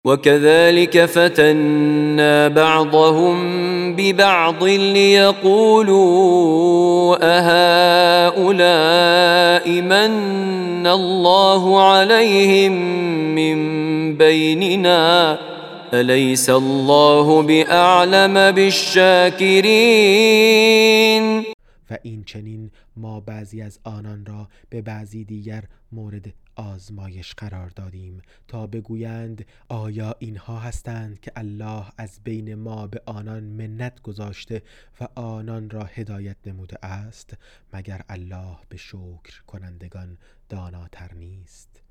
وكذلك فتنا بعضهم ببعض ليقولوا أهؤلاء من الله عليهم من بيننا أليس الله بأعلم بالشاكرين. و این چنین ما بعضی از آنان را به بعضی دیگر مورد آزمایش قرار دادیم تا بگویند آیا اینها هستند که الله از بین ما به آنان منت گذاشته و آنان را هدایت نموده است؟ مگر الله به شکر کنندگان داناتر نیست؟